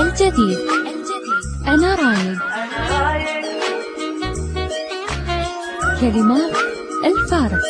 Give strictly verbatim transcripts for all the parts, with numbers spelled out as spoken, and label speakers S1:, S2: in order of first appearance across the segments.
S1: الجديد أنا رايق. كلمات الفارس،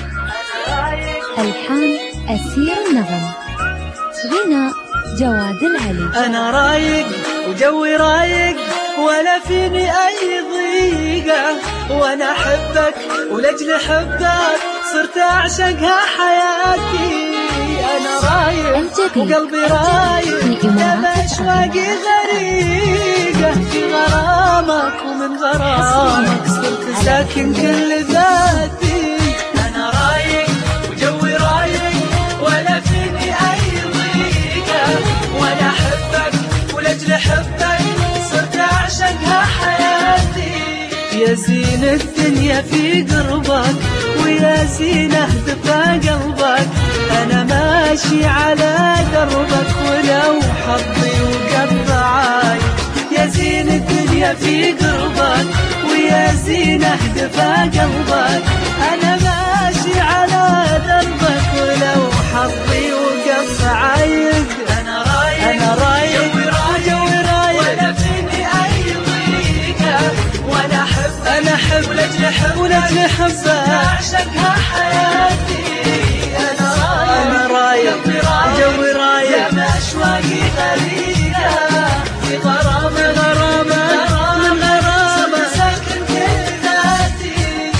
S1: ألحان أسير النغم، غناء جواد العلي.
S2: أنا رايق وجوي رايق ولا فيني أي ضيقة، وأنا أحبك ولأجل حبك صرت أعشقها حياتي. أنا رايق وقلبي رايق يا أشواقي غريقة، في غرامك ومن غرامك صرت ساكن كل ذاتي. أنا رايق وجوي رايق ولا فيني أي ضيقة، وأنا أحبك ولأجل حبك صرت أعشقها حياتي. يا زين الدنيا في قربك ويا زينة دفا قلبك، أنا ماشي على دربك ولو حظي وقف عاي. يا زين الدنيا في قربك ويا زينة دفا قلبك، أنا ماشي على دربك ولو حظي وقف عايق. أنا رايق أنا رايق وجوي رايق ولا فيني أي ضيقة، وأنا أحب أنا أحب ولأجل حب ولأجل حبك أعشقها حياتي. أنا رايق أنا رايق وجوي رايق يا أشواقي غريقة، في غرامة غرامة من غرامة ساكن كل ذاتي.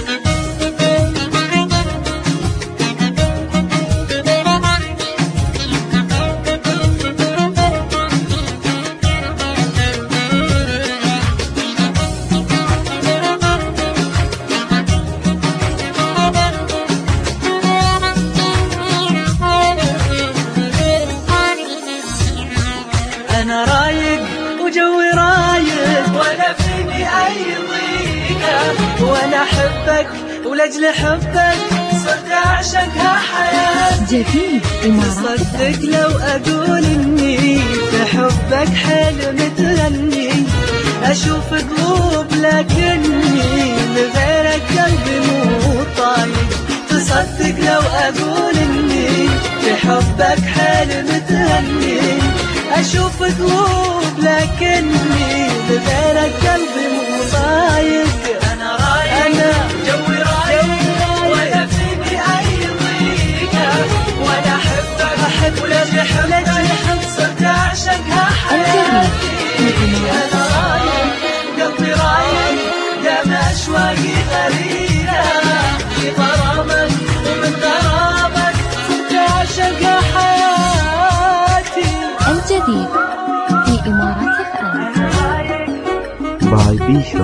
S2: أنا رايق وجوي رايق ولا فيني أي ضيقة، وأنا أحبك ولأجل حبك صرت أعشقها حياتي.
S1: جديد إمارات.
S2: صدق لو أقول إني في حبك حلم تغني، أشوف قلوب لكني لغيرك قلبي مو طايق. تصدق لو أقول إني في حبك حلم تغني، أشوف قلوب لكني لغيرك قلبي مو طايق. أنا رايق أنا جوي رايق ولا فيني أي ضيقة، وأنا أحبك أحب ولأجل حبك صرت أعشقها حياتي. أنا رايق وقلبي رايق دام أشواقي غريبة، في غرامك ومن غرامك صرت أعشقها حياتي.
S1: الجديد في إمارات الآن
S3: باي بيشو.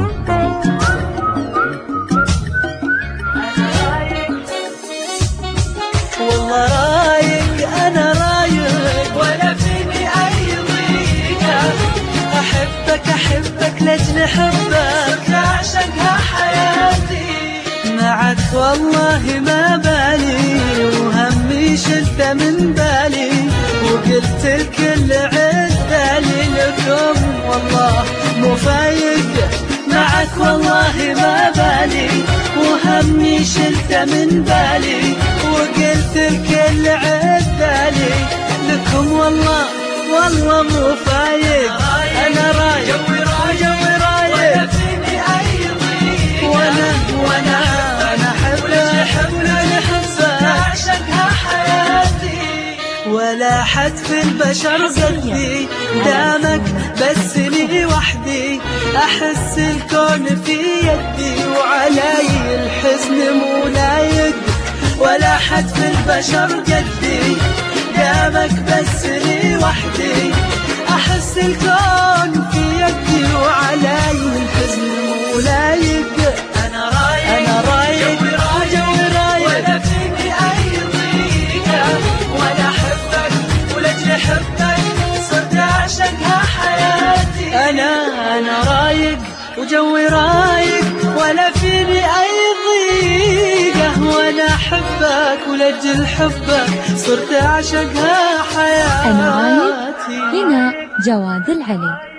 S2: والله رايق أنا رايق ولا فيني أي ضيقة، أحبك أحبك لأجل حبك صرت أعشقها حياتي. معك والله ما بالي وهمي شلته من بالي، وقلت الكل عدالي لكم والله مو فايق. معك والله ما بالي وهمي شلته من بالي، وقلت الكل عدالي لكم والله والله مو فايق. أنا رايق وجوي رايق ولا فيني أي ضيقة، وأنا وأنا أنا أحب ولأجل حبك أعشقها حياتي. ولا حد في البشر قدي دامك بس لي وحدي، أحس الكون في يدي وعلي الحزن مو لايق. ولا حد في البشر قدي دامك بس لي وحدي، أحس الكون في يدي وعلي الحزن مو لايق. أنا رايق أنا رايق وجوي رايق ولا فيني أي ضيقة، وأنا أحبك ولأجل حبك صرت أعشقها حياتي. أنا أنا رايق وجوي رايق ولا فيني أي ضيقة، وأنا أحبك ولأجل حبك صرت أعشقها حياتي.
S1: أنا رايق. غناء جواد العلي.